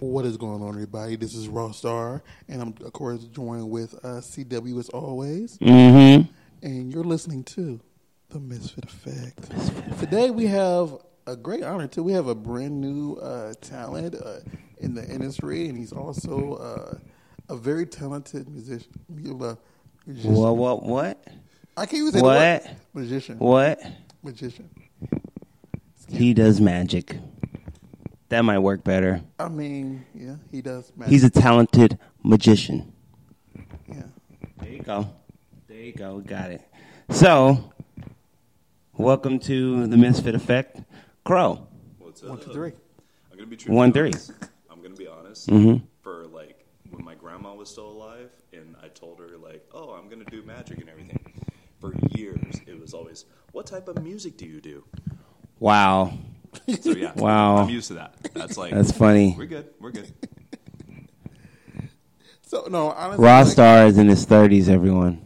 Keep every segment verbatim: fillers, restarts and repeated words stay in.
What is going on, everybody? This is Raw Star, and I'm, of course, joined with uh, C W as always. Mm-hmm. And you're listening to The Misfit Effect. Misfit Today we have a great honor, too. We have a brand new uh, talent uh, in the industry, and he's also uh, a very talented musician. Uh, musician. What, what, what? I can't even say what? the word. Magician. What? Magician. He does magic. That might work better. I mean, yeah, he does magic. He's a talented magician. Yeah. There you go. There you go. Got it. So, welcome to the Misfit Effect. Crow. What's up? One, two, three. I'm gonna be true. One, three. I'm gonna be honest. Mm-hmm. For like when my grandma was still alive, and I told her like, "Oh, I'm gonna do magic and everything." For years, it was always, "What type of music do you do?" Wow. So yeah, Wow. I'm used to that. That's like That's funny. We're good. We're good. So, no, honestly. Raw like, Star is in his thirties, everyone.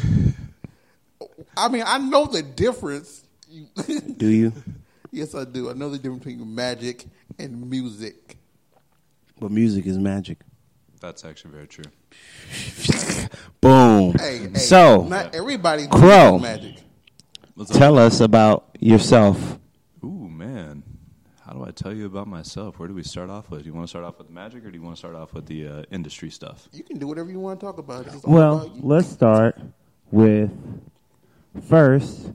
I mean, I know the difference. You, Do you? Yes, I do. I know the difference between magic and music. But music is magic. That's actually very true. Boom. Hey, hey, So, not everybody Crow. magic. What's up? tell us about yourself. Ooh man, how do I tell you about myself? Where do we start off with? Do you want to start off with the magic, or do you want to start off with the uh, industry stuff? You can do whatever you want to talk about. It's all Well, about you. let's start with first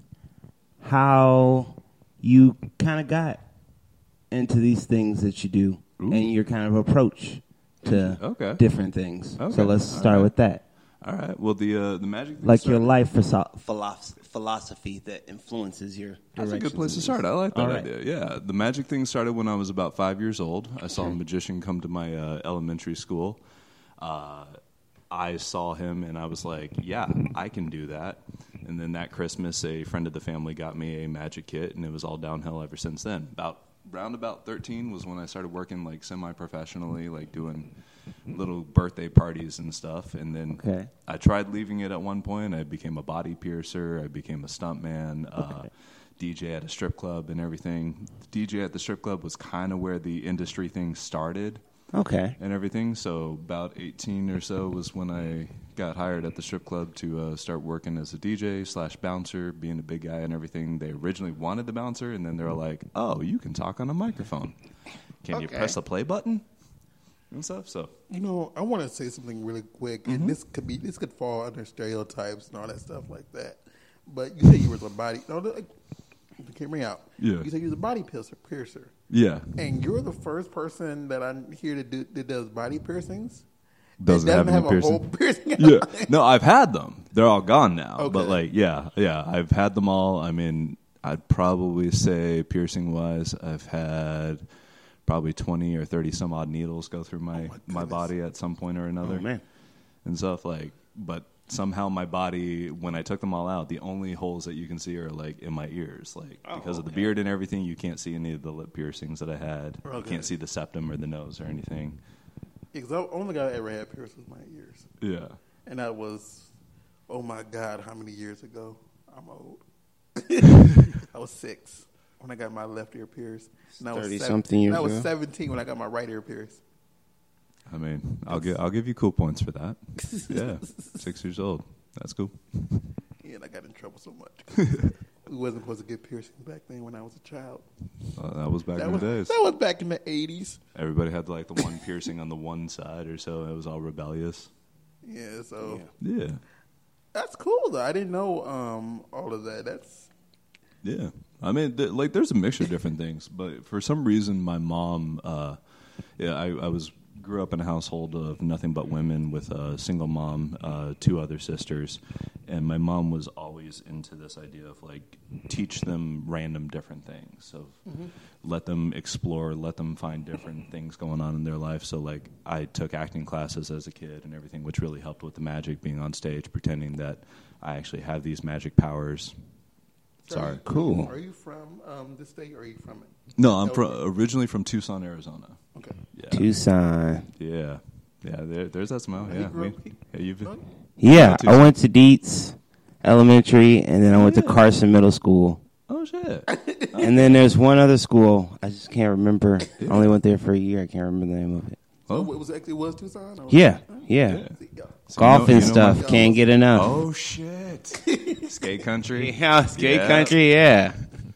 how you kind of got into these things that you do Ooh. and your kind of approach to Okay. different things. Okay. So let's All start right. with that. All right. Well, the uh, the magic thing Like your started- life philosophy, philosophy that influences your That's a good directions place to in start. this. I like that All right. idea. Yeah, the magic thing started when I was about five years old. I saw a magician come to my uh, elementary school. Uh, I saw him and I was like, yeah, I can do that. And then that Christmas, a friend of the family got me a magic kit, and it was all downhill ever since then. About round about thirteen was when I started working like semi-professionally, like doing little birthday parties and stuff. And then Okay. I tried leaving it at one point. I became a body piercer. I became a stuntman, uh, D J at a strip club and everything. D J at the strip club was kind of where the industry thing started Okay. and everything. So about eighteen or so was when I got hired at the strip club to uh, start working as a D J slash bouncer, being a big guy and everything. They originally wanted the bouncer, and then they were like, oh, you can talk on a microphone. Can you Okay. press the play button? And stuff, so... You know, I want to say something really quick, Mm-hmm. and this could be this could fall under stereotypes and all that stuff like that. But you said you was a body. No, like, hear me out. Yeah. You said you was a body piercer, piercer, Yeah. and you're the first person that I hear to do that does body piercings. Doesn't, That have, doesn't any have a piercing. whole piercing. Yeah, no, I've had them. They're all gone now. Okay. But like, yeah, yeah, I've had them all. I mean, I'd probably say piercing wise, I've had probably twenty or thirty some odd needles go through my, my my goodness. body at some point or another. Oh, man. And stuff like, but somehow my body, when I took them all out, the only holes that you can see are like in my ears, like Oh, because of the okay. beard and everything. You can't see any of the lip piercings that I had. You Okay. can't see the septum or the nose or anything. Because the only guy I ever had pierced was my ears, Yeah. and that was, oh my God, how many years ago? I'm old. I was six when I got my left ear pierced. And I was thirty seven- something years and I was ago. seventeen when I got my right ear pierced. I mean, I'll give I'll give you cool points for that. Yeah, six years old. That's cool. Yeah, and I got in trouble so much. We wasn't supposed to get piercings back then when I was a child. Uh, that was back That in was, the days. that was back in the eighties. Everybody had like the one piercing on the one side or so. It was all rebellious. Yeah, so Yeah, that's cool though. I didn't know um, all of that. That's yeah. I mean, th- like, there's a mixture of different things, but for some reason, my mom, uh, yeah, I, I was grew up in a household of nothing but women with a single mom, uh, two other sisters, and my mom was always into this idea of like teach them random different things. So mm-hmm. let them explore, let them find different things going on in their life. So like I took acting classes as a kid and everything, which really helped with the magic, being on stage, pretending that I actually have these magic powers. Sorry. Cool. Are you from um, this state or are you from it? No, I'm from, originally from Tucson, Arizona. Okay. Yeah. Tucson. Yeah. Yeah, there, there's that smell. You Yeah. grew We, up- yeah you've Oh, Yeah, Tucson. I went to Dietz Elementary, and then I went to Yeah. Carson Middle School. Oh, shit. And then there's one other school. I just can't remember. I only went there for a year. I can't remember the name of it. Oh, it was actually it was Tucson. Was yeah, yeah, yeah. So Golf you know, and you know stuff. my- Can't get enough. Oh shit! Skate country. Yeah, skate Yeah. country. Yeah.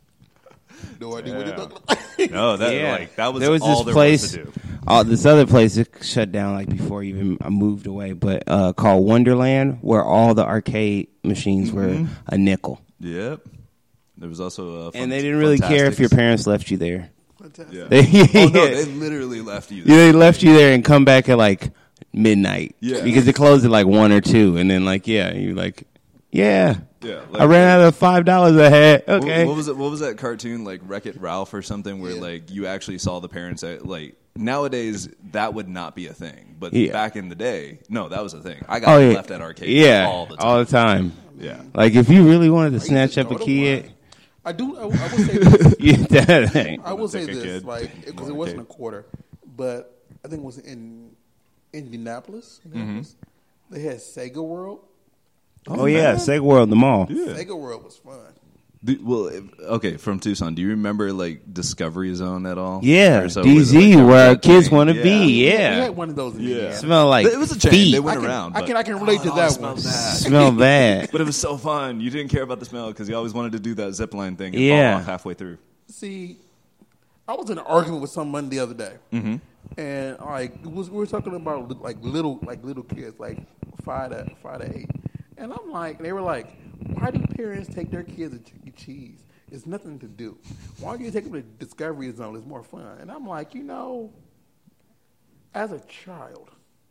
No idea what Yeah. it looked like. No, that Yeah. like that was, there was all this there place, was to do. uh, this other place that shut down like before even I moved away, but uh, called Wonderland, where all the arcade machines Mm-hmm. were a nickel, Yep. There was also a fun, and they didn't really care if your Funtastics. parents left you there. Fantastic. Yeah. They, Oh no, yeah. they literally left you. Yeah, There. they left you there and come back at like midnight. Yeah. because it closed at like one or two, and then like yeah, you like yeah, Yeah, I like- ran out of five dollars I had. What- Okay, What, was it? What was that cartoon like Wreck-It Ralph or something where Yeah. like you actually saw the parents at, like nowadays that would not be a thing, but Yeah. back in the day, no, that was a thing. I got oh yeah, left at arcades yeah, all the time. all the time. Yeah. Like if you really wanted to used snatch to up a go to kid, one. I do. I, I will say this. you, that ain't. I will say Take a this, kid, like take because him it wasn't a arcade. quarter, but I think it was in Indianapolis. Indianapolis. Mm-hmm. They had Sega World. Oh yeah, Sega World, the mall. Yeah. Sega World was fun. Do- well, if- okay, from Tucson, do you remember like Discovery Zone at all? Yeah, Or so, D was it, Z, like, where that kids thing? want to Yeah. be. We Yeah, had one of those in Yeah. Indiana. smell like It was a chain. feet. They went I can- around. I but- can- I can relate to Oh, that it smelled one. bad. Smell bad. But it was so fun. You didn't care about the smell because you always wanted to do that zip line thing and Yeah. fall off halfway through. See, I was in an argument with someone the other day, Mm-hmm. and like it was, we were talking about li- like little like little kids, like five to five to eight, and I'm like, they were like, why do parents take their kids to Chuck E. Cheese? It's nothing to do. Why don't you take them to Discovery Zone? It's more fun. And I'm like, you know, as a child,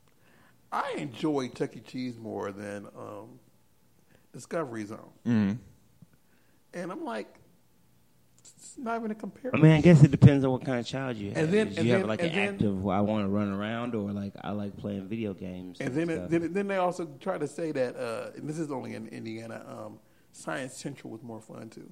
I enjoyed Chuck E. Cheese more than um, Discovery Zone, Mm-hmm. and I'm like, it's not even a I comparison. mean, I guess it depends on what kind of child you have. And then- Did and you have then- like and an then- active, I want to run around, or like I like playing video games. And and then, stuff? then, then they also try to say that, uh, and this is only in Indiana, um, Science Central was more fun too.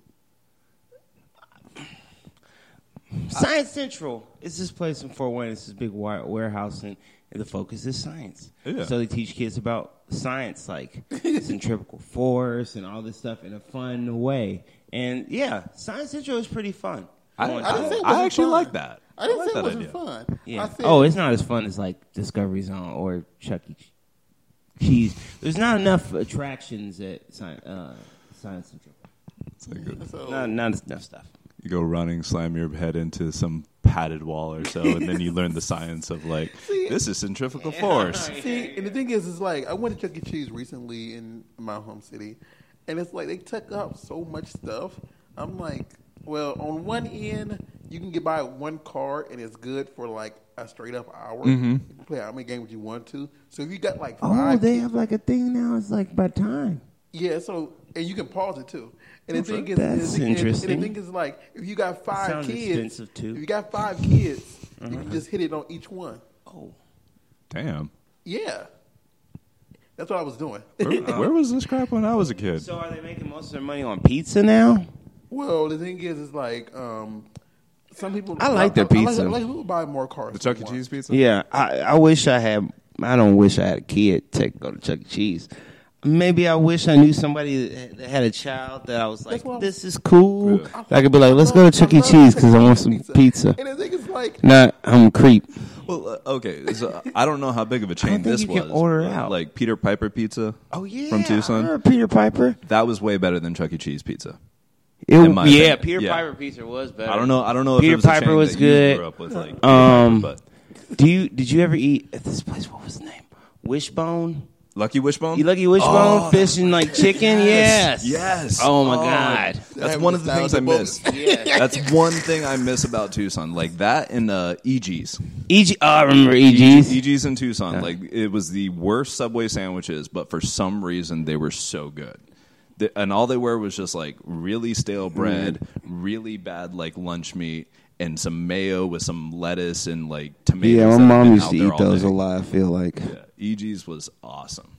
Science Central is this place in Fort Wayne. It's this big wa- warehouse, and, and the focus is science. Yeah. So they teach kids about science, like centrifugal force and all this stuff in a fun way. And yeah, Science Central is pretty fun. I, Going I, didn't say it I wasn't actually fun. like that. I didn't like say it that wasn't idea. fun. Yeah. I said, Oh, it's not as fun as like Discovery Zone or Chuck E. Cheese. There's not enough attractions at Sci- uh, Science Central. It's like a- so, Not, not enough stuff. you go running, slam your head into some padded wall or so, and then you learn the science of like this is centrifugal force. see, and the thing is, is like I went to Chuck E. Cheese recently in my home city, and it's like they took up so much stuff. I'm like, well, on one end, you can get by one card, and it's good for like a straight up hour. Mm-hmm. You can play how many games you want to. So if you got like Oh, five, they have like a thing now. It's like by time. yeah. So and you can pause it too. And the thing is, That's and the thing- and- interesting. And the thing is, like, if you got five sounds kids, expensive, too. if you got five kids, you can just hit it on each one. Oh. Damn. Yeah, that's what I was doing. Where, where was this crap when I was a kid? So are they making most of their money on pizza now? Well, the thing is, is like um, some people. I like their I, I pizza. like, I like people buy more cars. The Chuck E. than one. Cheese pizza? Yeah, I, I wish I had. I don't wish I had a kid to go to Chuck E. Cheese. Maybe I wish I knew somebody that that had a child that I was like, That's what I'm- this is cool. Yeah. I could be like, let's go to Chuck E. I love Cheese Chuck because E. I want Cheese some pizza. And the thing is, like, Not, I'm a creep. Well, uh, okay. So I don't know how big of a chain think this you can was. order but, out. Like Peter Piper Pizza. Oh yeah, From I Tucson. remember Peter Piper. That was way better than Chuck E. Cheese pizza. It, In my yeah, opinion, Peter yeah. Piper pizza was better. I don't know. I don't know if Peter it was a Piper chain was that good. You grew up with, like, Peter Um, Piper, Do you? Did you ever eat at this place? What was the name? Wishbone. but Lucky Wishbone. You lucky wishbone, fish and like chicken. Yes. Yes. Oh my Oh. god. That's That one was of the things I nostalgia miss. books. Yeah. That's one thing I miss about Tucson, like that and uh, E G's. E G. Oh, I remember E G's. E G's in Tucson, like it was the worst Subway sandwiches, but for some reason they were so good. The, and all they were was just like really stale bread, really bad like lunch meat, and some mayo with some lettuce and like tomatoes. Yeah, my that had mom been used out to there eat all those day. a lot. I feel like. Yeah, E G's was awesome.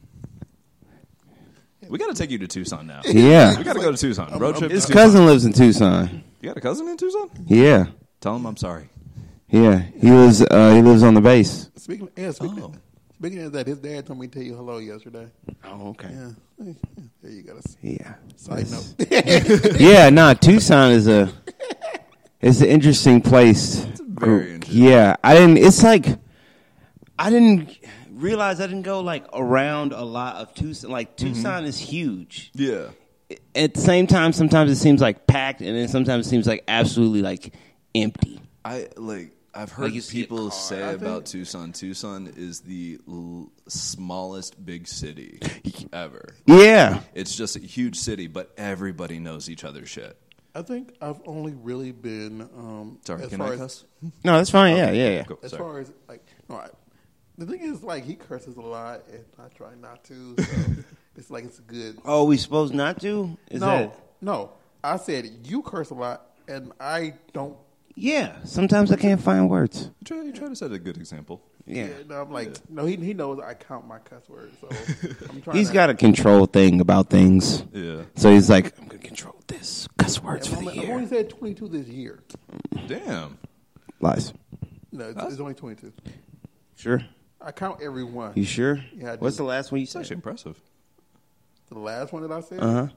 We got to take you to Tucson now. Yeah. We got to go to Tucson. Road trip. His to Tucson. cousin lives in Tucson. You got a cousin in Tucson? Yeah, Tell him I'm sorry. yeah. He lives. Uh, he lives on the base. speaking, yeah, speaking, Oh. speaking of that, his dad told me to tell you hello yesterday. Oh, okay. Yeah, there you go. Yeah. Side That's- note. Yeah. No, Tucson is a. It's an interesting place. very interesting. Yeah, I didn't. It's like I didn't realize I didn't go like around a lot of Tucson. Like Tucson mm-hmm. is huge. Yeah. At the same time, sometimes it seems like packed, and then sometimes it seems like absolutely like empty. I like. I've heard like people say I about think... Tucson. Tucson is the l- smallest big city ever. Yeah, it's just a huge city, but everybody knows each other's shit. I think I've only really been. Um, Sorry, as can far I as, cuss? No, that's fine. Yeah, yeah, yeah. Cool. As Sorry. far as like, no, I, the thing is, like, he curses a lot, and I try not to. So it's like it's good. Oh, we supposed not to? Is no, that... no. I said you curse a lot, and I don't. Yeah, sometimes I can't find words. You try, you try to set a good example. Yeah, yeah no, I'm like, yeah. no, he he knows I count my cuss words, so I'm trying. He's to, got a control thing about things. Yeah. So he's like, I'm gonna control this cuss words yeah, for I'm, the I've year. only said twenty-two this year. Damn. Lies. No, it's, it's only twenty-two. Sure. I count every one. You sure? Yeah. I What's do. the last one you It's said? actually impressive. The last one that I said. Uh huh.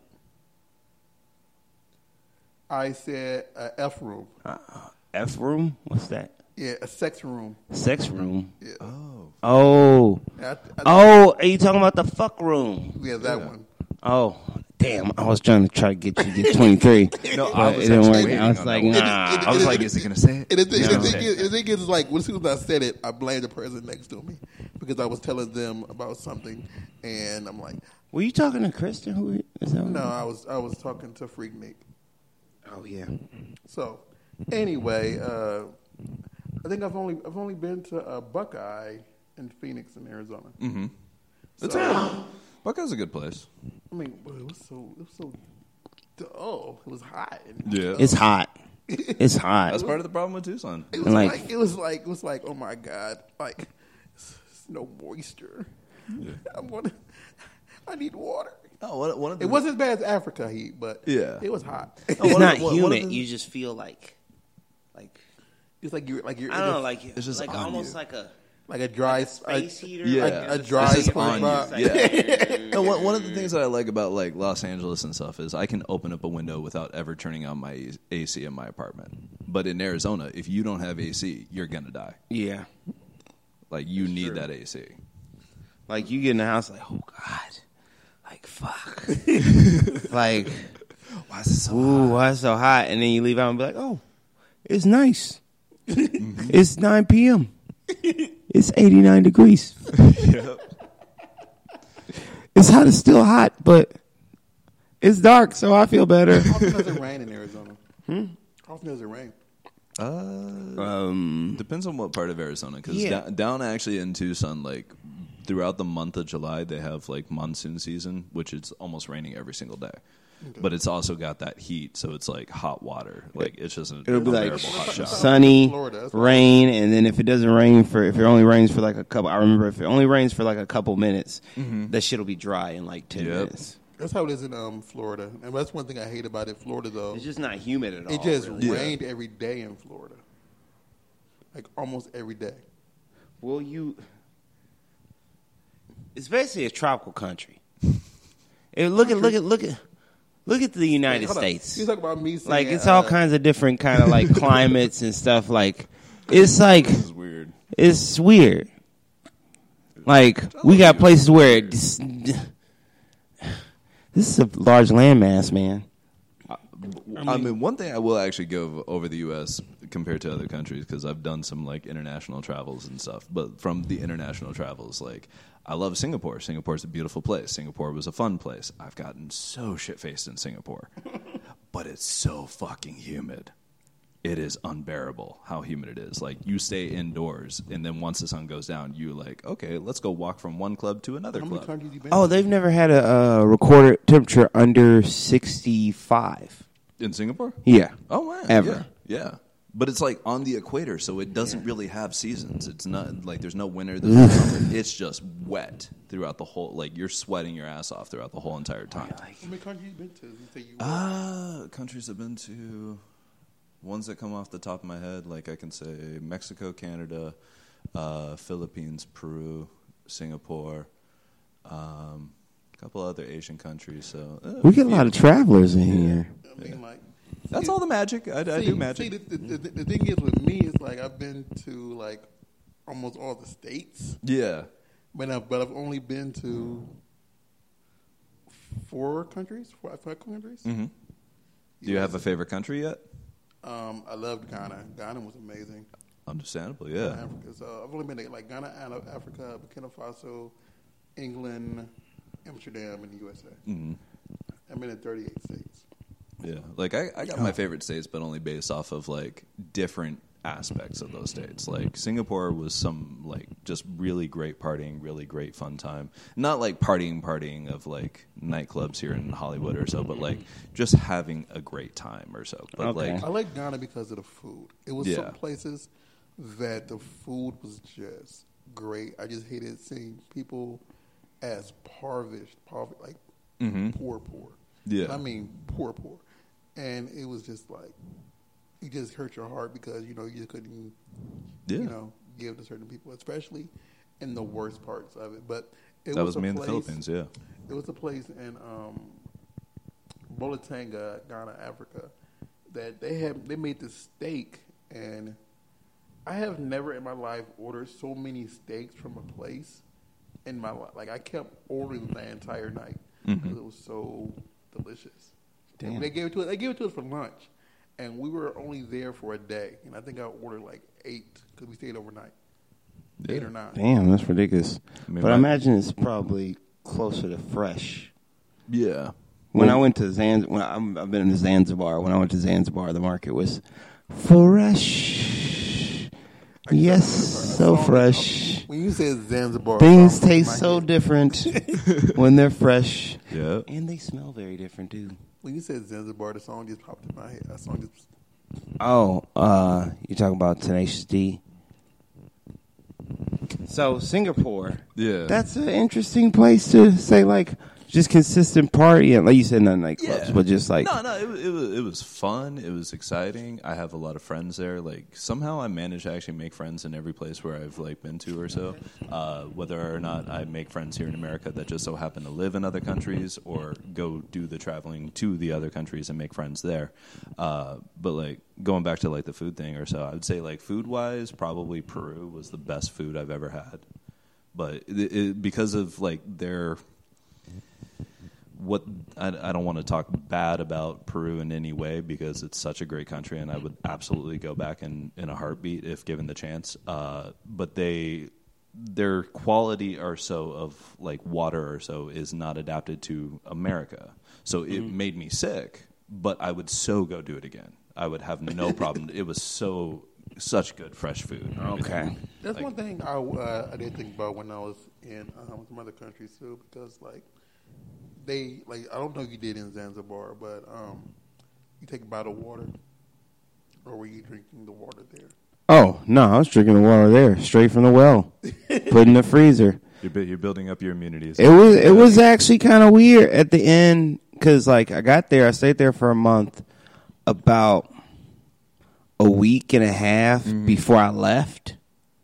I said uh, F room. Uh, F room? What's that? Yeah, a sex room. Sex room. Yeah. Oh. Oh. I, I, Oh, are you talking about the fuck room? Yeah, that Yeah. one. Oh, damn. I was trying to try to get you to get twenty-three. No, but I was it didn't actually work. waiting I was on like, that one. nah. It- it- I was it- like, is he going to say it? And the thing, No. the, thing is, the thing is, like, as soon as I said it, I blamed the person next to me because I was telling them about something, and I'm like, Were you talking to Kristen? Who is that? no, I was I was talking to Freak Nick. Oh yeah. So, anyway, uh, I think I've only I've only been to uh, Buckeye in Phoenix in Arizona. Mm-hmm. That's So, Buckeye's a good place. I mean, but it was so it was so oh, it was hot. And, Yeah. It's hot. It's hot. That's part of the problem with Tucson. It was Like- like, it was like it was like oh my god, like it's, it's no moisture. Yeah. I want I need water. Oh, one, one of the It wasn't as bad as Africa heat, but Yeah. it was hot. It's one of not the- one- one of humid. the- You just feel like, like It's like you're like you're I don't know, like It's just like on almost you. like a like a dry like a space a, heater. Yeah. like a just dry like It's on you. SpongeBob. Like, No, one, one of the things that I like about like Los Angeles and stuff is I can open up a window without ever turning on my A C in my apartment. But in Arizona, if you don't have A C, you're gonna die. yeah. Like you need Sure. that A C. Like you get in the house, like oh god, like fuck, like Why is it so ooh, why is it so hot? And then you leave out and be like, oh, it's nice. It's nine p.m. It's eighty-nine degrees. Yep. It's hot. It's still hot, but it's dark, so I feel better. How often does it rain in Arizona? Hmm? How often does it rain? Uh, Um, depends on what part of Arizona. Because Yeah. down, down actually in Tucson, like throughout the month of July, they have like monsoon season, which is almost raining every single day. Okay. But it's also got that heat, so it's like hot water. Like it's just an it'll be like unbearable hot shower. sunny, Florida, that's rain, and then if it doesn't rain for, if it only rains for like a couple, I remember if it only rains for like a couple minutes, that shit'll be dry in like ten Yep. minutes. That's how it is in um, Florida, and that's one thing I hate about it. Florida, though, It's just not humid at all. it just really. Yeah. rained every day in Florida, like almost every day. Well, you, it's basically a tropical country. And look at look at look at look at the United Hold on. States. You talk about me saying, Like it's all uh, kinds of different kind of like climates and stuff. Like it's like This is weird. it's weird. Like we got places where this, this is a large landmass, man. I mean, one thing I will actually go over the U S compared to other countries because I've done some like international travels and stuff. But from the international travels, like I love Singapore. Singapore's a beautiful place. Singapore was a fun place. I've gotten so shit faced in Singapore, but it's so fucking humid. It is unbearable how humid it is. Like you stay indoors, and then once the sun goes down, you like okay, let's go walk from one club to another How many club. countries you been? Oh, to? they've never had a uh, recorded temperature under sixty-five. In Singapore? Yeah. Oh wow! Ever. Yeah, yeah. But it's like on the equator, so it doesn't really have seasons. It's not like there's no winter, there's no summer. It's just wet throughout the whole. Like you're sweating your ass off throughout the whole entire time. How many countries you been to? You say you Ah, countries I've been to. Ones that come off the top of my head, like I can say Mexico, Canada, uh, Philippines, Peru, Singapore, um, a couple other Asian countries. So uh, We get a lot of travelers in here. I mean, like That's all the magic. I, I see, do magic. See, the, the, the, the thing is with me, it's like I've been to like almost all the states. Yeah. But I've, but I've only been to four countries, four, five countries. Mm-hmm. Do you have a favorite country yet? Um, I loved Ghana. Ghana was amazing. Understandable, yeah. Africa. So I've only been to like Ghana, Africa, Burkina Faso, England, Amsterdam, and the U S A. Mm-hmm. I've been in thirty-eight states. Yeah, like I, I got my favorite states, but only based off of like different aspects of those states. Like Singapore was some like just really great partying, really great fun time. Not like partying, partying of like nightclubs here in Hollywood or so, but like just having a great time or so. But Okay. like I like Ghana because of the food. It was Yeah. some places that the food was just great. I just hated seeing people as parvish, parv- like Mhm. poor, poor. Yeah. I mean poor, poor. And it was just like, it just hurt your heart because, you know, you couldn't, Yeah. you know, give to certain people, especially in the worst parts of it. But it that was, was a me in place, the Philippines, yeah. It was a place in um, Bolotanga, Ghana, Africa, that they had they made this steak, and I have never in my life ordered so many steaks from a place in my life. Like I kept ordering the entire night because Mhm. it was so delicious. Damn. And they gave it to us. They gave it to us for lunch, and we were only there for a day. And I think I ordered like eight because we stayed overnight, Yeah. eight or nine. Damn, that's ridiculous. I mean, but I my- imagine it's probably closer to fresh. Yeah. When I went to Zanzibar, when I, I've been to Zanzibar. When I went to Zanzibar, the market was fresh. Yes, so fresh. When you said Zanzibar, Things it's off taste my so head. different when they're fresh, Yeah. and they smell very different too. When you said Zanzibar, the song just popped in my head. That song just. Oh, uh, you talking about Tenacious D? So Singapore, Yeah. that's an interesting place to say like just consistent party, and like you said, not nightclubs, Yeah. but just like no, no, it, wa- it was it was fun. It was exciting. I have a lot of friends there. Like somehow I managed to actually make friends in every place where I've like been to or so. Uh, whether or not I make friends here in America that just so happen to live in other countries, or go do the traveling to the other countries and make friends there. Uh, but like going back to like the food thing or so, I would say like food wise, probably Peru was the best food I've ever had. But it, it, because of like their what I, I don't want to talk bad about Peru in any way because it's such a great country and I would absolutely go back in, in a heartbeat if given the chance. Uh, but they their quality or so of like water or so is not adapted to America. So it Mm-hmm. made me sick, but I would so go do it again. I would have no problem. It was so such good fresh food. and everything. okay. That's Like- one thing I, uh, I did think about when I was in um, some other countries too, because like they like I don't know if you did in Zanzibar, but um, you take bottled water, or were you drinking the water there? Oh no, I was drinking the water there, straight from the well, put in the freezer. You're, bu- you're building up your immunities. It was it was actually kind of weird at the end because like I got there, I stayed there for a month, about a week and a half before I left.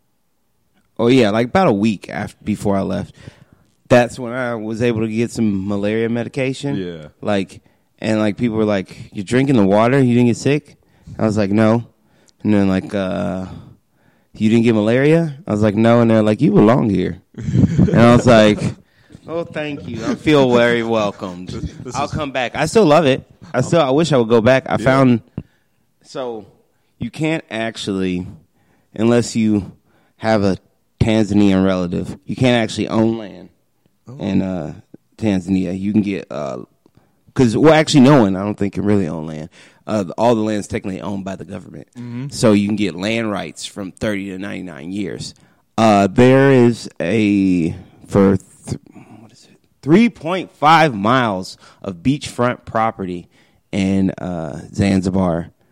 Oh yeah, like about a week after before I left. That's when I was able to get some malaria medication. Yeah. Like and like people were like, "You're drinking the water? You didn't get sick?" I was like, "No." And then like, uh, "You didn't get malaria?" I was like, "No." And they're like, "You belong here." And I was like, "Oh, thank you. I feel very welcomed. This I'll is- come back. I still love it. I still. I wish I would go back. I found so you can't actually, unless you have a Tanzanian relative, you can't actually own land in uh, Tanzania. You can get because well, actually, no one I don't think can really own land. Uh, all the land is technically owned by the government, so you can get land rights from thirty to ninety nine years. Uh, there is a for th- what is it? three point five miles of beachfront property in uh, Zanzibar. one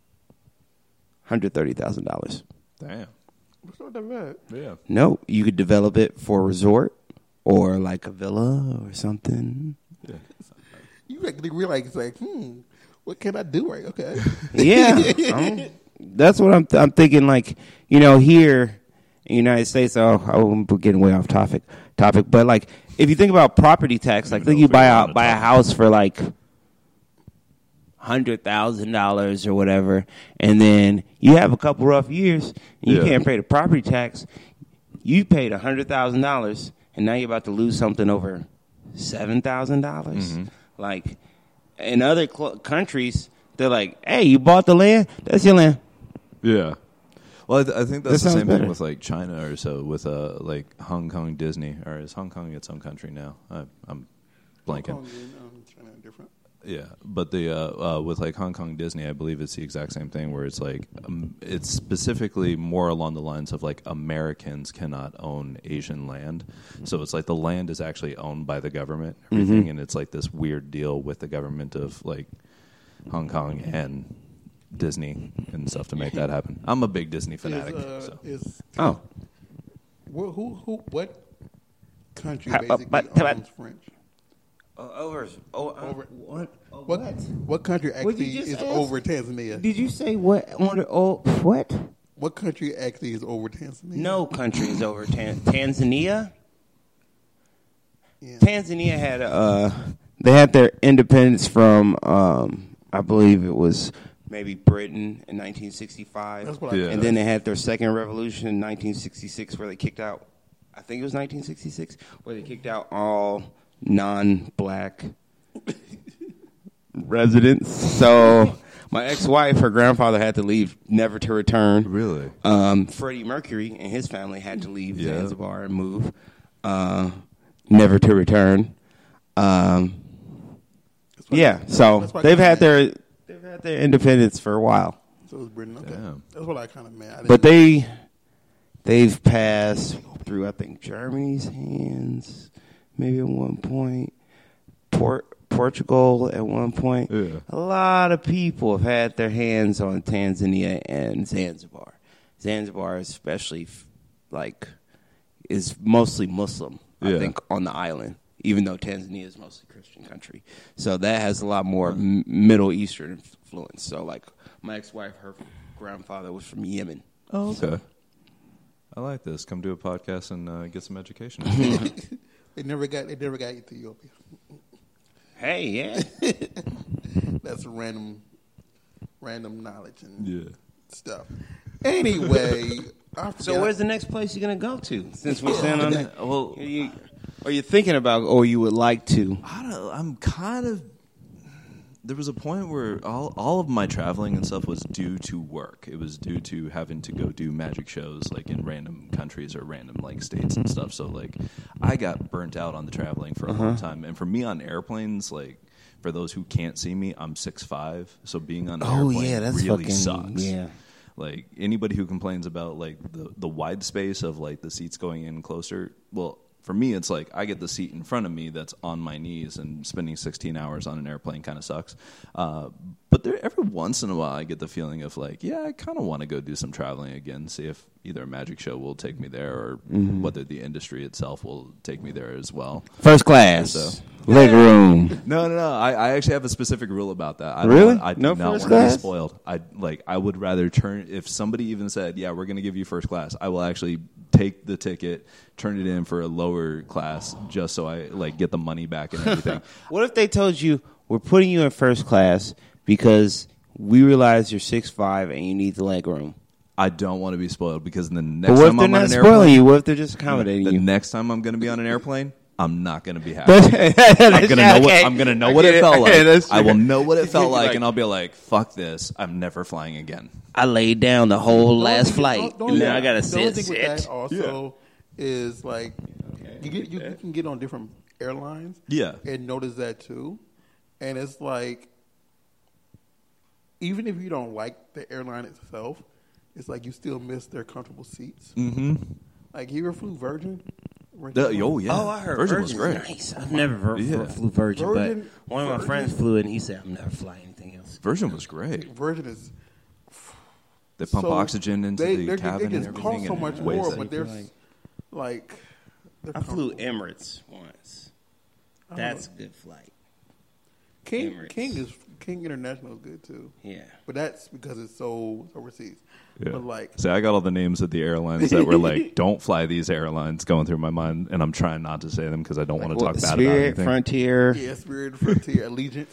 hundred thirty thousand dollars. Damn. It's not that bad. Yeah. No, you could develop it for a resort or like a villa or something. Yeah. You actually realize like, hmm, what can I do right? Okay. Yeah, um, that's what I'm. Th- I'm thinking. Like you know, here in the United States. Oh, I'm getting way off topic. Topic, but like if you think about property tax, like think you buy a buy a house for like hundred thousand dollars or whatever, and then you have a couple rough years and you Yeah. can't pay the property tax. You paid a hundred thousand dollars, and now you're about to lose something over seven thousand dollars. Mm-hmm. Like in other cl- countries, they're like, "Hey, you bought the land? That's your land." Yeah. Well, I, th- I think That that's the sounds same better. thing with like China or so with uh like Hong Kong Disney, or is Hong Kong its own country now? I, I'm blanking. Hong Kong and, um, China are different. Yeah, but the uh, uh, with like Hong Kong Disney, I believe it's the exact same thing where it's like um, it's specifically more along the lines of like Americans cannot own Asian land, so it's like the land is actually owned by the government, everything, Mm-hmm. and it's like this weird deal with the government of like Hong Kong and Disney and stuff to make that happen. I'm a big Disney fanatic. Is, uh, so. is Oh, who, who, who, what country Ha- basically but- but- owns French? oh over, oh, uh, Over- what? Oh, What, what country What'd you actually just is ask? over Tanzania? Did you say what? On the, oh, what? What country actually is over Tanzania? No country is over Tan- Tanzania. Yeah. Tanzania had uh, they had their independence from um, I believe it was maybe Britain in nineteen sixty-five, That's what I Yeah. and then they had their second revolution in nineteen sixty-six, where they kicked out. I think it was nineteen sixty-six, where they kicked out all non-black residents. So my ex-wife, her grandfather had to leave, never to return. Really? Um, Freddie Mercury and his family had to leave Yeah. Zanzibar and move, uh, never to return. Um, That's why- yeah, so that's why I they've kinda had meant. their they've had their independence for a while, So it's Britain. Okay. Damn. That's what I kind of meant. I didn't- but they they've passed through I think Germany's hands, maybe at one point, Port. Portugal at one point. Yeah. A lot of people have had their hands on Tanzania and Zanzibar. Zanzibar, especially, f- like, is mostly Muslim, I Yeah. think, on the island, even though Tanzania is mostly Christian country. So that has a lot more m- Middle Eastern influence. So, like, my ex-wife, her grandfather was from Yemen. Oh, okay. I like this. Come do a podcast and uh, get some education. They never got. They never got Ethiopia. Hey, yeah. That's random, random knowledge and yeah. stuff. Anyway, I So forgot- where's the next place you're going to go to? Since we're standing on that. Well, Are you, are you thinking about, or you would like to? I don't know. I'm kind of. There was a point where all all of my traveling and stuff was due to work. It was due to having to go do magic shows like in random countries or random like states and stuff. So like I got burnt out on the traveling for a long time. And for me on airplanes, like for those who can't see me, I'm six five. So being on an Oh, airplane yeah, that's really fucking- sucks. yeah. Like anybody who complains about like the the wide space of like the seats going in closer, well, for me it's like I get the seat in front of me that's on my knees, and spending sixteen hours on an airplane kind of sucks. Uh, but there, every once in a while I get the feeling of like, yeah, I kind of want to go do some traveling again, see if either a magic show will take me there or Mm-hmm. whether the industry itself will take me there as well. First class. So- Leg room. No, no, no. I, I actually have a specific rule about that. I don't Really? Want, I do No not first want to be class? spoiled. I like. I would rather turn. If somebody even said, "Yeah, we're going to give you first class," I will actually take the ticket, turn it in for a lower class, just so I like get the money back and everything. What if they told you, we're putting you in first class because we realize you're six five and you need the leg room? I don't want to be spoiled because the But next what if time they're I'm on not an spoiling airplane, you? What if they're just accommodating the you? next time I'm going to be on an airplane, I'm not going to be happy. I'm I'm gonna know what I'm gonna know what it felt like. I will know what it felt like, Like- and I'll be like, "Fuck this! I'm never flying again." I laid down the whole The only last thing- flight, the and only- now I got to the only sit. thing with that sit. also is like you get you, you can get on different airlines. Yeah. and notice that too. And it's like even if you don't like the airline itself, it's like you still miss their comfortable seats. Mm-hmm. Like you ever flew Virgin? The, oh yeah. Oh, I heard Virgin Virgin was was great. nice. I've never ver- Yeah. flew Virgin, Virgin- but one of my Virgin- friends flew it, and he said, "I'm never flying anything else." Virgin was great. Virgin is They pump so- oxygen into they, the they're- cabin They and just everything. cost so and much ways more, that- but they're like- like they're I flew comfortable. Emirates once. That's a good flight. King Emirates. King is King International is good too, Yeah. but that's because it's so overseas. Yeah. But like See, I got all the names of the airlines that were like, "Don't fly these airlines," going through my mind, and I'm trying not to say them because I don't want to What, talk bad about Spirit, anything. Frontier. yeah, Spirit, Frontier, Allegiant.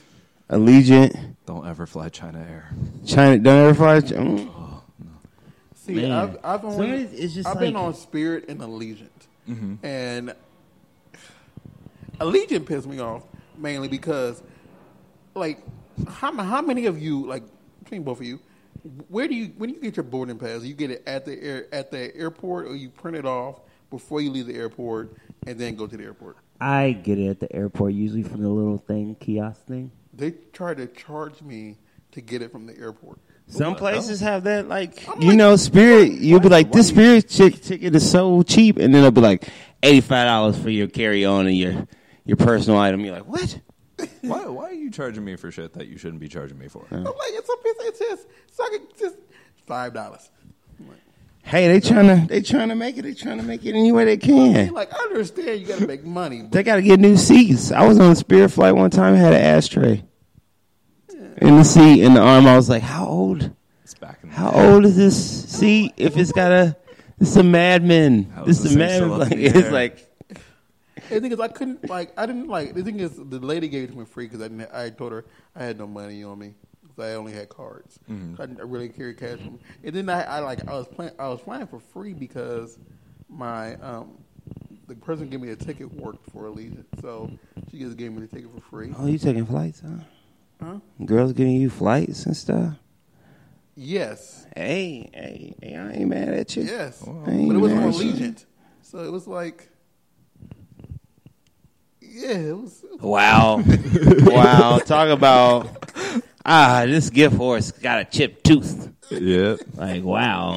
Allegiant. Don't ever fly China Air. China. Don't ever fly. Mm. Oh, no. See, Man. I've I've, only, Some of it is just I've like- been on Spirit and Allegiant, Mm-hmm. and Allegiant pissed me off mainly because, like, how how many of you, like between both of you, where do you when you get your boarding pass? You get it at the air at the airport, or you print it off before you leave the airport and then go to the airport? I get it at the airport, usually from the little thing, kiosk thing. They try to charge me to get it from the airport. Some places have that, like, I'm you like, know, Spirit. You'll be like, why this do you- Spirit chick- ticket is so cheap, and then it'll be like eighty-five dollars for your carry on and your your personal item. You're like, what? Why, why are you charging me for shit that you shouldn't be charging me for? I'm like, it's a piece. It's just it's like it's just five dollars. Hey, they trying to they trying to make it. They trying to make it any way they can. Like, I understand you got to make money, but They got to get new seats. I was on a Spirit flight one time. Had an ashtray in the seat in the arm. I was like, how old? It's back in the How day. old is this seat? If it's got a, it's a Mad Men. How This is is this a thing Mad still Men. up Like, in the it's air? like, the thing is, I couldn't like I didn't like the thing is the lady gave it to me free because I didn't, I told her I had no money on me because I only had cards. Mm-hmm. I didn't really carry cash. On me. And then I, I like I was playing I was flying for free because my um the person gave me a ticket worked for Allegiant, so she just gave me the ticket for free. oh, you taking flights, huh? Huh? Girls giving you flights and stuff. Yes, Hey, hey, hey, I ain't mad at you. yes, Oh. but I ain't it was mad on at you. Allegiant, so it was like. Yeah, it was. It was Wow, wow. Talk about ah, this gift horse got a chipped tooth. Yeah. Like, wow.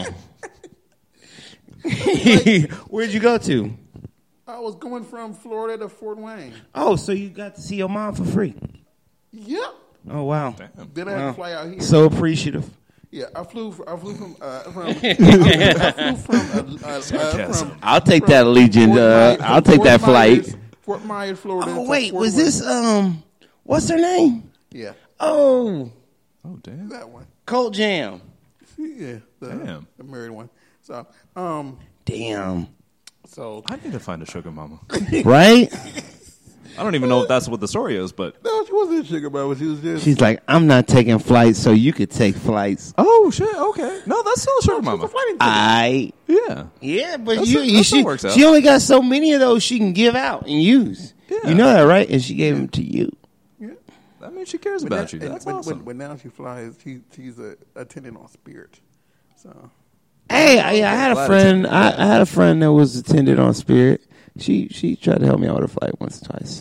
Where'd you go to? I was going from Florida to Fort Wayne. Oh, so you got to see your mom for free. Yep. Oh, wow. Damn. Then I had Wow. to fly out here. So appreciative. Yeah, I flew. I flew from. Uh, from I flew from. Uh, uh, uh, Sarcasm. from I'll take from that Allegiant. Fort Uh, Myers- I'll take Fort that Myers- flight. Fort Myers, Florida. Oh, to wait. Fort Was Wayne. this, um, what's her name? Yeah, Oh, Oh, damn. that one. Colt Jam. Yeah, the, Damn. the married one. So, um, Damn. so I need to find a sugar mama. Right? I don't even know if that's what the story is, but no, she wasn't a sugar mama. She was just. She's like, I'm not taking flights, so you could take flights. oh shit, okay, no, that's still a sugar she was mama. a flight attendant. I Yeah, yeah, but That's you, it. you That she, still works out. she only got so many of those she can give out and use. Yeah. You know that, right? And she gave them to you. Yeah. that means she cares But about now- you. and- That's but, awesome. But, but now she flies. She she's a attendant on Spirit. So Hey, I, I had a Glad friend. it's- I, I had a friend that was attended on Spirit. She she tried to help me out with a flight once or twice.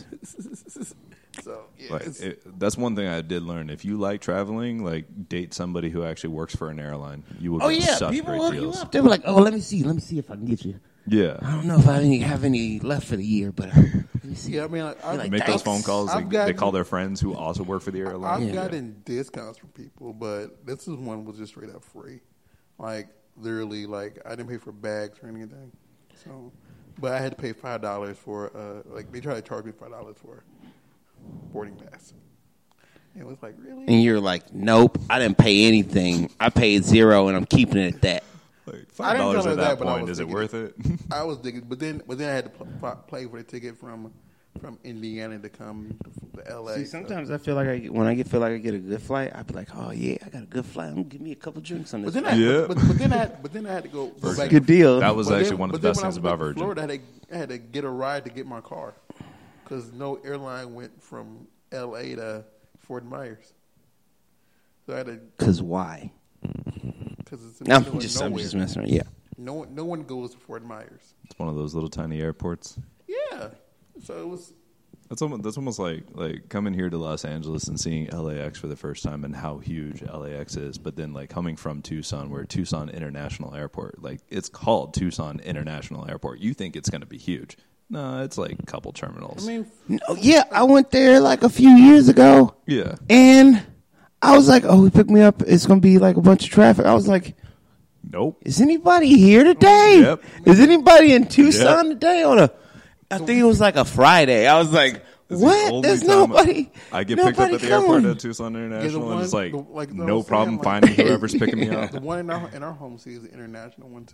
so yeah. Like, it's- it, that's one thing I did learn. If you like traveling, like date somebody who actually works for an airline. You will Oh get yeah, such people great hook you deals. up. They were like, "Oh, let me see, let me see if I can get you." Yeah, I don't know if I any- have any left for the year, but uh, let me see. yeah, I mean, like, I've, like, make those thanks. phone calls. They, I've gotten- they call their friends who also work for the airline. I've Yeah. gotten discounts from people, but this is one was just straight up free. Like literally, like I didn't pay for bags or anything. So, but I had to pay five dollars for uh, like they tried to charge me five dollars for boarding pass. And it was like really. And you're like, "Nope, I didn't pay anything. I paid zero, and I'm keeping it at that." Like I five didn't dollars tell at her that that, but I point, was is it thinking worth it? I was digging, but then but then I had to pl- pl- play for the ticket from from Indiana to come to, to L A. See, sometimes I feel like I get, when I get feel like I get a good flight, I be like, "Oh yeah, I got a good flight. I'm gonna give me a couple drinks on But this." then, I, flight." Yeah. but, but then I had, but then I had to go, go back. Good deal. That was But actually then- one of but the then best when I things was about back to Virgin. Florida, I had, to, I had to get a ride to get my car because no airline went from L A to Fort Myers. So I had to Cause why? because it's in No, the middle I'm of just I'm nowhere. just messing around. Yeah. No one, no one goes to Fort Myers. It's one of those little tiny airports. Yeah, so it was. That's almost, that's almost like like coming here to Los Angeles and seeing L A X for the first time and how huge L A X is. But then like coming from Tucson, where Tucson International Airport, like it's called Tucson International Airport. You think it's going to be huge? No, it's like a couple terminals. I mean, No, yeah, I went there like a few years ago, yeah, and I was like, "Oh, he picked me up. It's gonna be like a bunch of traffic." I was like, nope. "Is anybody here today? Yep. Is anybody in Tucson Yep. today on a?" I think it was like a Friday. I was like, It's the "What? only There's time nobody." I get picked up nobody at the airport coming. at Tucson International, one- and it's like, the- like I no was problem saying, like- finding whoever's picking me up. the one in our in our home city is the international one too.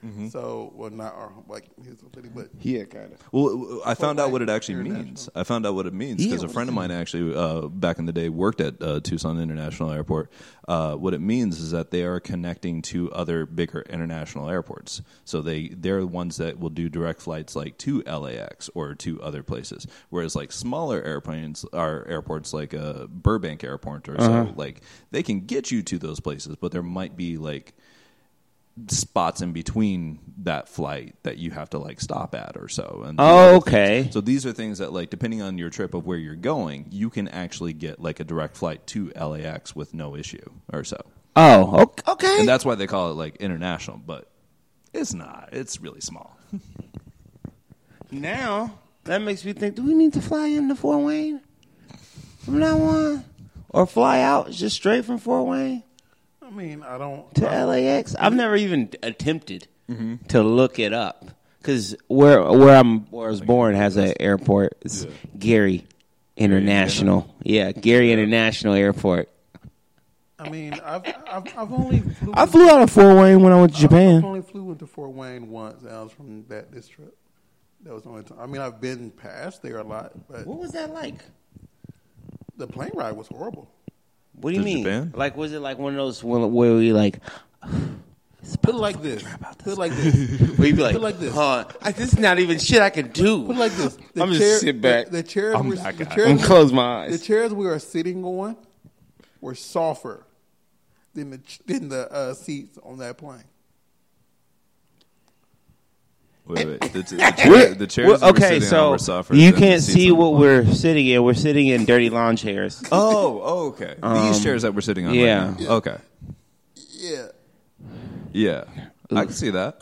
Mm-hmm. So, well, not our like his city, but Yeah, kind of. Well, I found Fort out what Wayne it actually International. means. I found out what it means because Yeah, a friend of mine actually, uh, back in the day, worked at uh, Tucson International Airport. Uh, what it means is that they are connecting to other bigger international airports. So they they're the ones that will do direct flights like to L A X or to other places. Whereas like smaller airplanes are airports like uh, Burbank Airport or Uh-huh. so, like they can get you to those places, but there might be like spots in between that flight that you have to like stop at or so. And do Oh, other okay. things. So these are things that like depending on your trip of where you're going, you can actually get like a direct flight to L A X with no issue or so. Oh, ok- okay. And that's why they call it like international, but it's not. It's really small. Now that makes me think: do we need to fly into Fort Wayne from now on, or fly out just straight from Fort Wayne I mean, I don't. to I, L A X? I've never even attempted to look it up because where where I'm where I was born has an airport. It's Yeah. Gary International. Yeah, Gary International Airport. I mean, I've I've, I've only flew I flew out of Fort Wayne when I went to I've Japan. only flew into Fort Wayne once. And I was from that this trip. That was the only time. I mean, I've been past there a lot, but What was that like? the plane ride was horrible. What do you To mean? Japan? Like, was it like one of those when- where we like? Put it like this. Put it like this. Where you be like, Put it like this. huh? I, this is not even shit I can do. Put it like this. The I'm just chair- sit back. The, the chairs. I'm we're, that the guy. chairs and close my The eyes. chairs we are sitting on were softer than the ch- than the uh, seats on that plane. Wait, wait. The, the, chair, the chairs Well, that we're okay, sitting on so were softer you than the can't seats see on the what plane. we're sitting in. We're sitting in dirty lawn chairs. Oh, oh, okay. These chairs that we're sitting on yeah. right now. Okay. Yeah, Yeah. I can see that.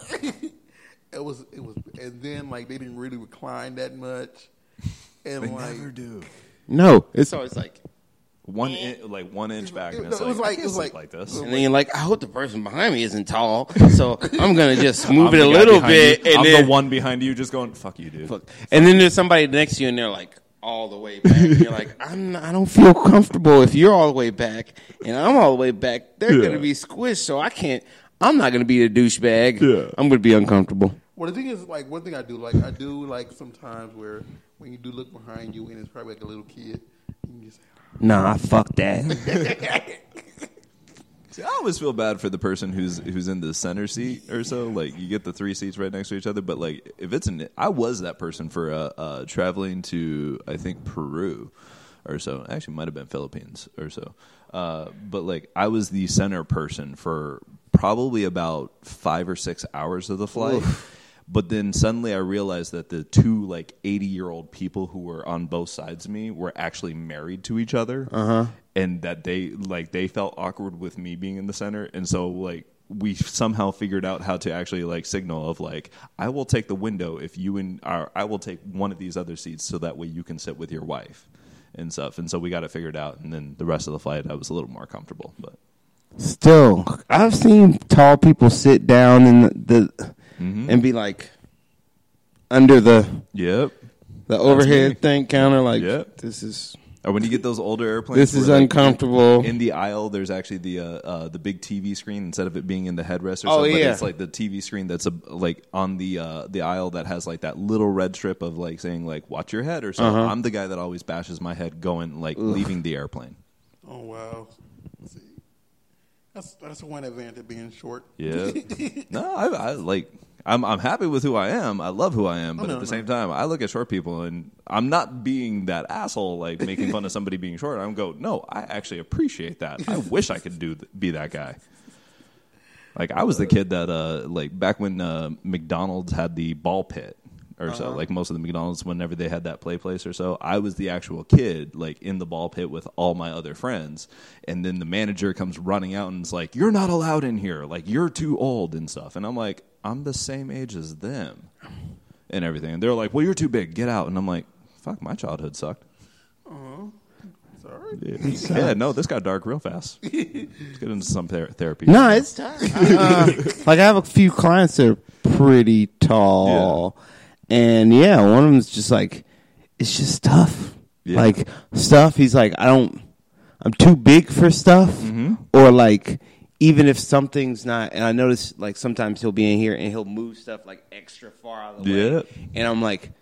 it was it was, and then like they didn't really recline that much, and They like never do. No, it's always like, One in, like one inch back, and It- it's it was like, like- I it can't was sleep like- like this. and then you're like, I hope the person behind me isn't tall, so I'm gonna just move I'm it the a guy little behind bit, you. and I'm then the one behind you, just going, "Fuck you, dude." Fuck. And then there's somebody next to you, and they're like all the way back. And you're like, I'm not, I don't feel comfortable if you're all the way back, and I'm all the way back. They're Yeah. gonna be squished, so I can't. I'm not gonna be a douchebag. Yeah. I'm gonna be uncomfortable. well, the thing is, like one thing I do, like I do, like sometimes where when you do look behind you and it's probably like a little kid, you can just say, Nah, fuck that. See, I always feel bad for the person who's who's in the center seat or so. Like you get the three seats right next to each other, but like if it's an, I was that person for uh, uh, traveling to I think Peru or so. Actually, might have been Philippines or so. Uh, but like I was the center person for probably about five or six hours of the flight. But then suddenly I realized that the two like eighty year old people who were on both sides of me were actually married to each other, uh-huh. and that they like they felt awkward with me being in the center, and so like we somehow figured out how to actually like signal of like I will take the window if you and our, I will take one of these other seats so that way you can sit with your wife and stuff, and so we got it figured out, and then the rest of the flight I was a little more comfortable, but. Still, I've seen tall people sit down in the, the and be like under the Yep. the me. overhead thing counter. Like, Yep. this is Or when you get those older airplanes, this is where, like, uncomfortable. In the aisle, there's actually the uh, uh, the big T V screen instead of it being in the headrest. Or Oh, something, yeah. but it's like the T V screen that's a, like on the uh, the aisle that has like that little red strip of like saying like "Watch your head" or something. Uh-huh. I'm the guy that always bashes my head going like leaving the airplane. "Oh wow, let's see, that's that's one advantage of being short." Yeah. no, I, I like. I'm I'm happy with who I am. I love who I am, but no, at the no. same time, I look at short people and I'm not being that asshole like making fun of somebody being short. I'm go, no, I actually appreciate that. I wish I could do th- be that guy. Like I was the kid that uh like back when uh, McDonald's had the ball pit or so, like most of the McDonald's whenever they had that play place or so, I was the actual kid like in the ball pit with all my other friends, and then the manager comes running out and is like, "You're not allowed in here. Like you're too old and stuff." And I'm like, "I'm the same age as them," and everything. And they're like, "Well, you're too big. Get out." And I'm like, "Fuck, my childhood sucked." Sorry. Yeah, yeah no, this got dark real fast. Let's get into some ther- therapy. No, it's tough. uh, like I have a few clients that are pretty tall, and yeah, one of them's just like, it's just tough. Yeah. Like stuff. He's like, I don't. I'm too big for stuff, or like even if something's not, and I notice like sometimes he'll be in here and he'll move stuff like extra far out of the Yeah. way, and I'm like,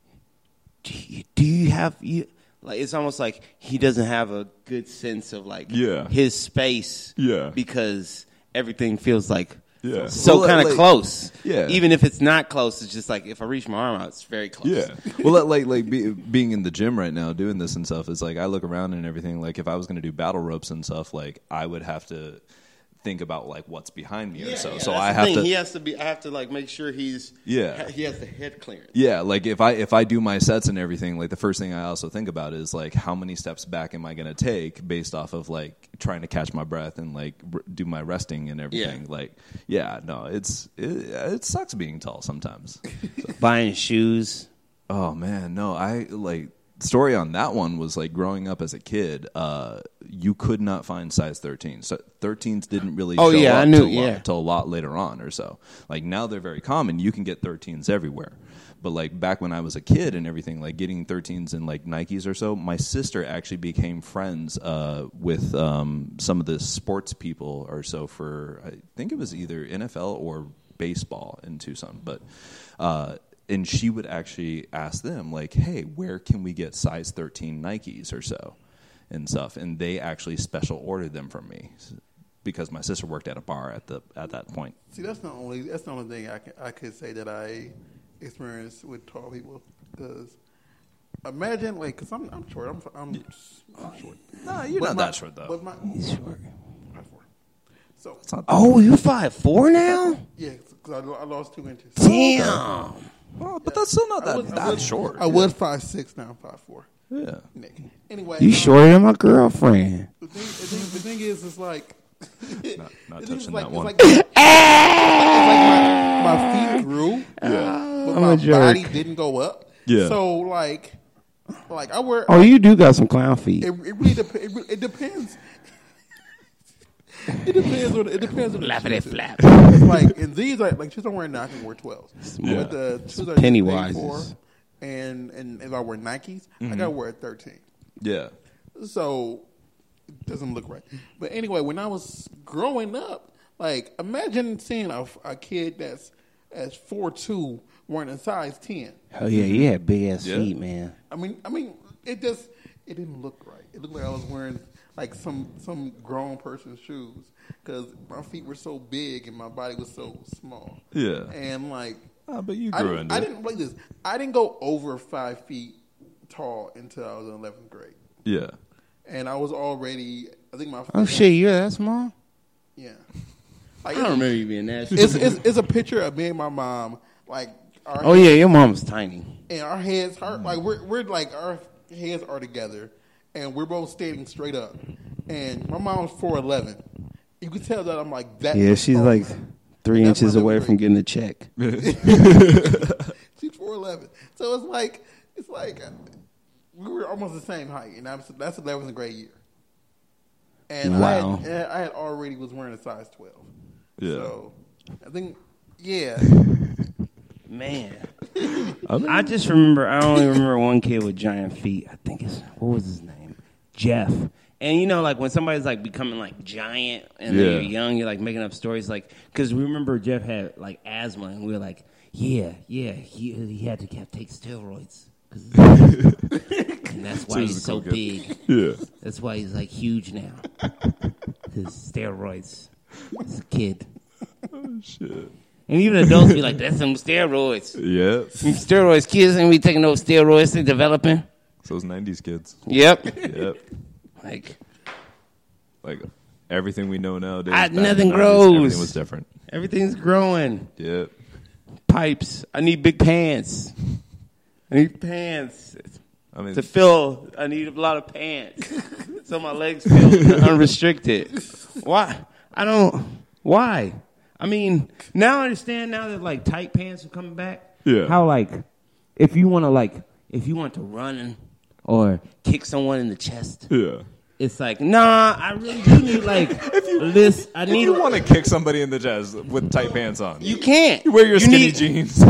do you, do you have you? Like it's almost like he doesn't have a good sense of like Yeah. his space, Yeah. because everything feels like. Yeah. So Well, kind of like- close. Yeah. Even if it's not close, it's just like if I reach my arm out, it's very close. Yeah. Well, like like be, being in the gym right now, doing this and stuff is like I look around and everything. Like if I was going to do battle ropes and stuff, like I would have to think about like what's behind me or so. Yeah, so that's I the have thing. to. He has to be. I have to like make sure he's. Yeah. He has the head clearance. Yeah, like if I if I do my sets and everything, like the first thing I also think about is like how many steps back am I going to take based off of like trying to catch my breath and like r- do my resting and everything. Yeah. Like, yeah, no, it's it, it sucks being tall sometimes. So, Buying shoes. oh man, no, I like story on that one was like growing up as a kid, uh, you could not find size thirteen. So thirteens didn't really Oh, show yeah, up I knew, till, yeah. till a lot later on or so. Like now they're very common. You can get thirteens everywhere. But like back when I was a kid and everything, like getting thirteens and like Nikes or so, my sister actually became friends uh, with um, some of the sports people or so for, I think it was either N F L or baseball in Tucson. But uh, and she would actually ask them like, "Hey, where can we get size thirteen Nikes or so?" and stuff, and they actually special ordered them from me because my sister worked at a bar at the at that point. See, that's the only that's the only thing I can, I could say that I experienced with tall people. Because imagine, like, because I'm I'm short, I'm I'm, I'm short. No, you're But not my- that short though. But my, He's short. five four. So It's not Oh, you five four now? yeah, because I, I lost two inches. Damn. well, but that's still not I that, was, I that was, short. I was five six, now I'm five four. Yeah. Nick. Anyway, You um, shorter than my girlfriend. The thing, the thing, the thing is, it's like Not, not the thing is touching like, that it's one. like, it's like my, my feet grew, yeah. but I'm my a jerk. body didn't go up. Yeah. So like, like I wear. Oh, you do got some clown feet. It, it really dep- it, re- it depends. It depends on it depends on the Flappity shoes. flap. It's like and these are like shoes I'm wearing now I can wear twelves. Yeah. But the shoes are Pennywises. for, and and if I wear Nikes, I Mm-hmm. gotta wear a thirteen. Yeah. So it doesn't look right. But anyway, when I was growing up, like imagine seeing a, a kid that's that's four two wearing a size ten. Oh yeah, you had big ass Yeah. feet, man. I mean, I mean, it just it didn't look right. It looked like I was wearing like some some grown person's shoes because my feet were so big and my body was so small. Yeah. And like, Ah, but you I grew didn't, into I it. didn't like this. I didn't go over five feet tall until I was in eleventh grade, Yeah. and I was already. I think my Oh shit, you're that small? yeah. Like, I don't remember you being that. It's, it's it's a picture of me and my mom. Like, our Oh yeah, your mom was tiny. and our heads are like we're we're like our heads are together, and we're both standing straight up. And my mom's four eleven. You can tell that I'm like that. Yeah, much she's taller. like three That's inches my away level from grade. getting a check. She's four eleven. So it's like it's like uh, we were almost the same height, and that's that's eleventh grade year. And Wow. I had, and I had already was wearing a size twelve. Yeah. So I think yeah. Man, I mean, I just remember. I only remember one kid with giant feet. I think it's what was his name? Jeff. And you know, like when somebody's like becoming like giant and Yeah. then you're young, you're like making up stories. Like because we remember Jeff had like asthma, and we were like, yeah, yeah, he he had to have, take steroids, 'cause- and that's why So he's he's a so cool kid. big. yeah. That's why he's like huge now. His steroids. He's a kid. Oh, shit. And even adults be like, that's some steroids. Yeah. Some steroids. Kids ain't be taking those steroids. They developing. So those nineties kids. Yep. Yep. Like, Like everything we know nowadays. I- back in the nothing nineties, grows. Everything was different. everything's growing. Yep. Pipes. I need big pants. I need pants. I mean, To fill, I need a lot of pants. So my legs feel unrestricted. Why? I don't. Why? I mean, now I understand now that like tight pants are coming back. Yeah. How like, if you want to like, if you want to run or kick someone in the chest, yeah. it's like, nah, I really do need like this. I If need. you want to kick somebody in the chest with tight pants on, You can't. you wear your You skinny need- jeans.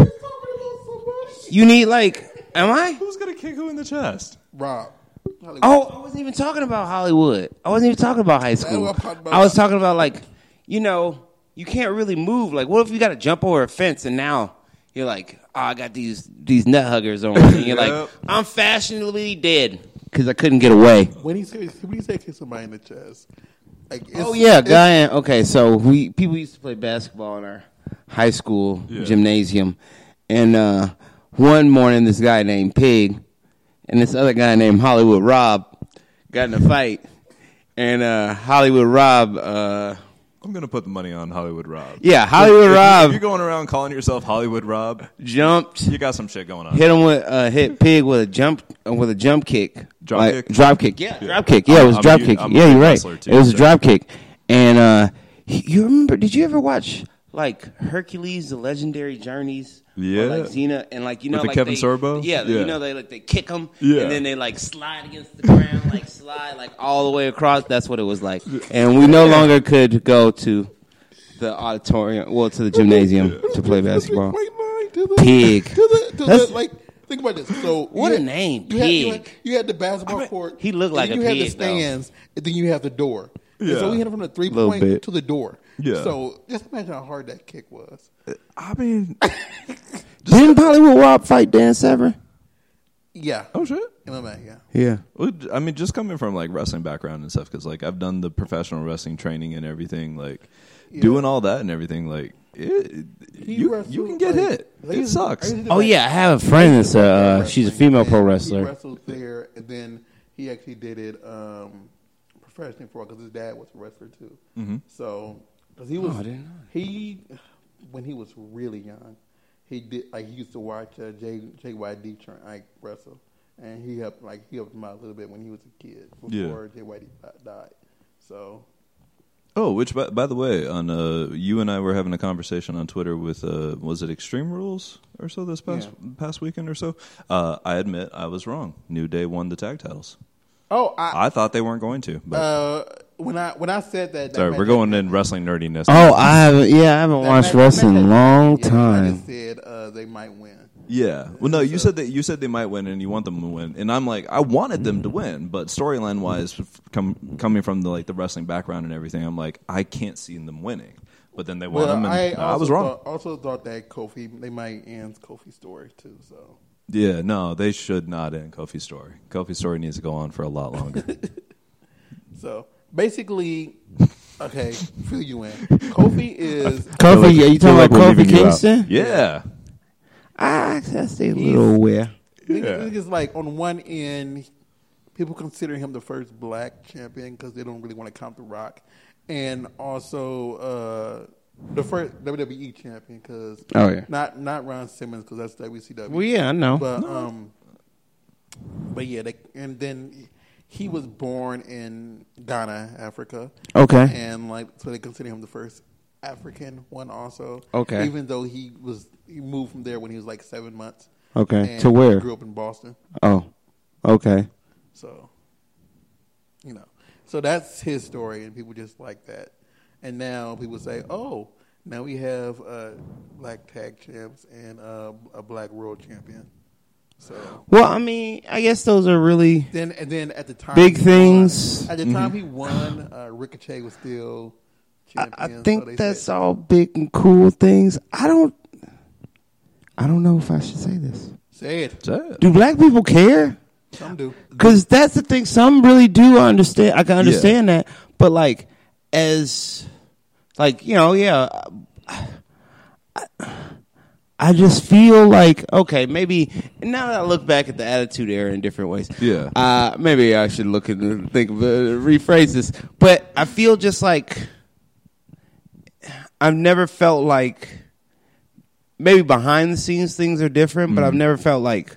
You need like. Am I? Who's gonna kick who in the chest? Rob. Hollywood. Oh, I wasn't even talking about Hollywood. I wasn't even talking about high school. what I'm talking about. I was talking about like you know, you can't really move. Like, what if you got to jump over a fence and now you're like, oh, I got these these nut huggers on, and you're Yep. like, I'm fashionably dead because I couldn't get away. When he said when he said kick somebody in the chest, like it's, Oh yeah, it's- guy. In, okay, so we people used to play basketball in our high school Yeah. gymnasium, and uh, one morning this guy named Pig and this other guy named Hollywood Rob got in a fight, and uh, Hollywood Rob, uh, I'm gonna put the money on Hollywood Rob. yeah, Hollywood If you- Rob If you're going around calling yourself Hollywood Rob, jumped, you got some shit going on. hit him with uh, hit Pig with a jump uh, with a jump kick, Drop like, kick? drop kick, yeah, Yeah. drop kick, yeah, I'm- it was I'm a drop u- kick, I'm a yeah, you're right, wrestler, too, it was a so- drop kick, and uh, you remember? Did you ever watch like Hercules: The Legendary Journeys? Yeah. Or, like Xena, and like you know, With the like Kevin they, Sorbo? Yeah, Yeah. you know they like they kick them, Yeah. and then they like slide against the ground, like slide like all the way across. That's what it was like, and we no longer could go to the auditorium, well, to the gymnasium to play basketball. Straight line to the, Pig. to the, to That's- the, like, think about this. So What you a had- name, you had, you, Pig. had, you had the basketball I mean, court. he looked and like then a you had the pig, though. stands, and then you have the door. And Yeah. so we hit him from the three Little point bit. to the door. Yeah. So just imagine how hard that kick was. I mean, Didn't Hollywood Rob fight Dan Severn? Yeah. oh shit. M M A, yeah. Yeah. Well, I mean, just coming from like wrestling background and stuff, because like I've done the professional wrestling training and everything, like Yeah. doing all that and everything, like it, He you wrestled, you can get like- hit. like, It he- sucks. he did, Oh like, yeah, I have a friend that's uh, uh she's a wrestling, female pro and He wrestler. wrestled there, and then he actually did it um, professionally for because his dad was a wrestler too. Mm-hmm. So, because he was, Oh, I didn't know. he when he was really young, he did like he used to watch uh, J J Y D try, like wrestle, and he helped like he helped him out a little bit when he was a kid before J Y D died. So. Oh, which by, by the way, on uh, you and I were having a conversation on Twitter with uh, was it Extreme Rules or so this past Yeah. past weekend or so? Uh, I admit I was wrong. New Day won the tag titles. Oh, I, I thought they weren't going to. But uh, when I when I said that, that sorry, match- we're going in wrestling nerdiness. Oh, I haven't. Yeah, I haven't that watched match- wrestling in a match- long yeah, I time. just said uh, they might win. Yeah. Well, no, you So- said that you said they might win, and you want them to win, and I'm like, I wanted them to win, but storyline wise, com- coming from the like the wrestling background and everything, I'm like, I can't see them winning. But then they won Well, them, and I, I, also was wrong. Thought, also thought that Kofi they might end Kofi's story too. So Yeah, no, they should not end Kofi's story. Kofi's story needs to go on for a lot longer. so basically, okay, fill you in. Kofi is Kofi, like- are you feel talking like about we're Kofi leaving you out. Kingston? Yeah. Ah, that's a little weird. Yeah. It's like on one end, people consider him the first black champion because they don't really want to count The Rock, and also uh, the first W W E champion because Oh, yeah. not not Ron Simmons because that's W C W. Well, yeah, I know. But um, but yeah, they, and then he was born in Ghana, Africa. Okay. and like so they consider him the first African one also. Okay. even though he was he moved from there when he was like seven months. Okay. And To where? He grew up in Boston, Oh, okay. so you know, so that's his story, and people just like that. And now people say, "Oh, now we have uh, black tag champs and uh, a black world champion." So Well, I mean, I guess those are really then, and then at the time, big he things. won- at the time he won, uh, Ricochet was still I, champion. I so think they that's said, all big and cool things. I don't. I don't know if I should say this. Say it. Sad. Do black people care? Some do. Because that's the thing. Some really do understand. I can understand that. But like, as like you know, yeah. I, I just feel like okay, maybe now that I look back at the Attitude Era in different ways, Yeah. uh, maybe I should look and think of uh, rephrase this. But I feel just like I've never felt like maybe behind the scenes things are different, but I've never felt like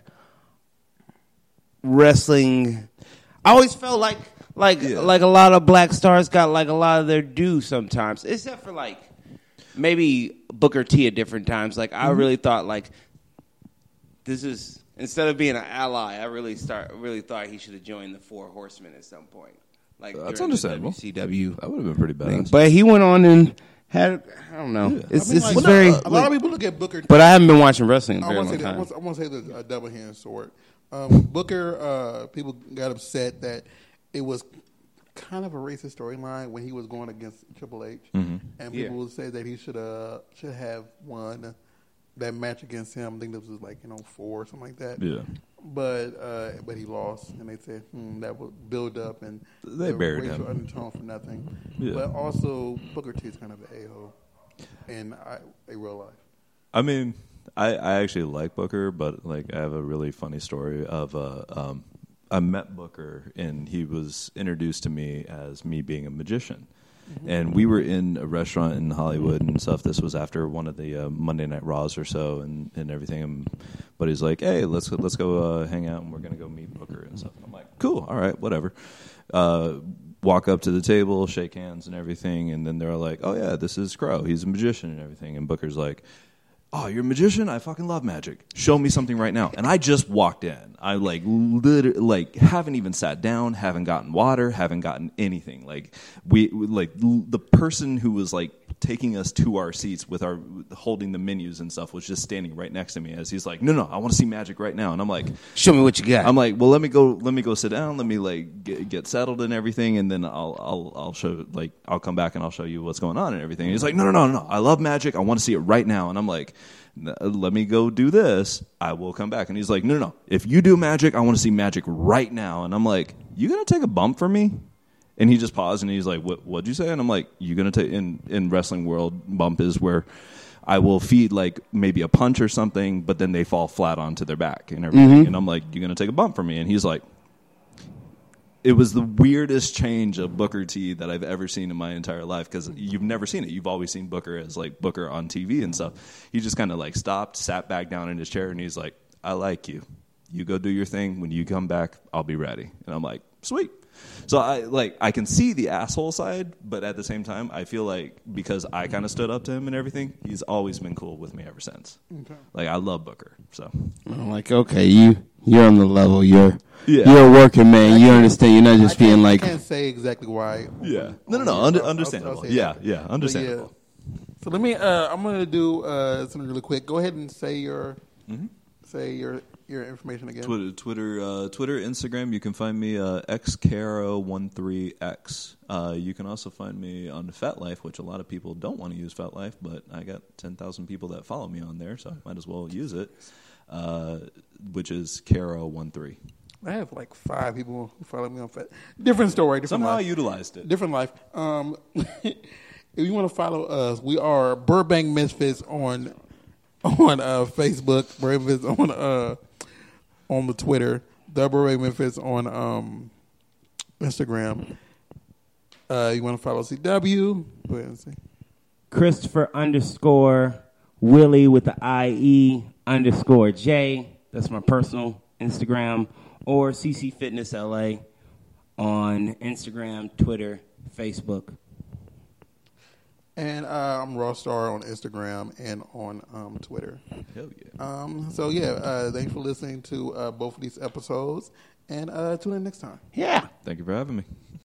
wrestling. I always felt like like Yeah. like a lot of black stars got like a lot of their due sometimes, except for like maybe Booker T at different times. Like I really thought like this is instead of being an ally, I really start really thought he should have joined the Four Horsemen at some point. Like That's during the understandable. W C W That would have been pretty thing. badass. But he went on and had I don't know. It's I mean, it's like, it's very. a lot of people look at Booker. But I haven't been watching wrestling in a I very want long to say, that- I time. want, I want to say the uh, double hand sword. Um, Booker, uh, people got upset that it was kind of a racist storyline when he was going against Triple H, Mm-hmm. and Yeah. people would say that he should uh should have won that match against him. I think this was like you know four or something like that. Yeah. But uh, but he lost, and they said hmm, that would build up and They the buried racial him. undertone for nothing. Yeah. But also Booker T is kind of an a hole in I, in real life. I mean, I, I actually like Booker, but like I have a really funny story of uh, um, I met Booker and he was introduced to me as me being a magician. Mm-hmm. And we were in a restaurant in Hollywood and stuff. This was after one of the uh, Monday Night Raws or so, and, and everything. And, but he's like, "Hey, let's let's go uh, hang out, and we're gonna go meet Booker and stuff." And I'm like, "Cool, all right, whatever." Uh, walk up to the table, shake hands, and everything, and then they're like, "Oh yeah, this is Crow. He's a magician and everything." And Booker's like, "Oh, you're a magician? I fucking love magic. Show me something right now." And I just walked in. I like literally like haven't even sat down, haven't gotten water, haven't gotten anything. Like we like the person who was like taking us to our seats with our holding the menus and stuff was just standing right next to me as he's like, "No, no, I want to see magic right now." And I'm like, Show me what you got. I'm like, "Well, let me go let me go sit down, let me like get, get settled and everything, and then I'll I'll I'll show like I'll come back and I'll show you what's going on and everything." And he's like, "No, no, no, no. I love magic. I want to see it right now." And I'm like, "Let me go do this. I will come back." And he's like, "No, no, no. If you do magic, I want to see magic right now." And I'm like, "You gonna take a bump from me?" And he just paused and he's like, "What? What'd you say?" And I'm like, "You gonna take in in wrestling world, bump is where I will feed like maybe a punch or something, but then they fall flat onto their back and everything." Mm-hmm. And I'm like, "You gonna take a bump from me?" And he's like, it was the weirdest change of Booker T that I've ever seen in my entire life, because you've never seen it. You've always seen Booker as like Booker on T V and stuff. He just kind of like stopped, sat back down in his chair, and he's like, "I like you. You go do your thing. When you come back, I'll be ready." And I'm like, "Sweet." So I like I can see the asshole side, but at the same time, I feel like because I kind of stood up to him and everything, he's always been cool with me ever since. Okay. Like I love Booker. So I'm like, okay, you you're on the level. You're Yeah. you're a working man. You understand. You're not just I being like. I can't say exactly why. yeah, no, no, no, under, understandable. I'll say yeah, that. yeah, But understandable. yeah. So let me. Uh, I'm going to do uh, something really quick. Go ahead and say your Mm-hmm. say your your information again. Twitter, Twitter, uh, Twitter, Instagram. You can find me uh, x caro one three x. Uh, you can also find me on FetLife, which a lot of people don't want to use FetLife, but I got ten thousand people that follow me on there, so I might as well use it. Uh, which is caro one three. I have like five people who follow me on Fat. Different story. Different Somehow I life. utilized it. Different life. Um, if you want to follow us, we are Burbank Misfits on on uh, Facebook. Burbank Misfits on uh, on the Twitter. The Burbank Misfits on um, Instagram. Uh, you want to follow C W? Go ahead and see. Christopher underscore Willie with the I E underscore J. That's my personal Instagram. Or C C Fitness L A on Instagram, Twitter, Facebook. And uh, I'm Raw Star on Instagram and on um, Twitter. Hell yeah. Um, so, yeah, uh, thanks for listening to uh, both of these episodes. And uh, tune in next time. Yeah. Thank you for having me.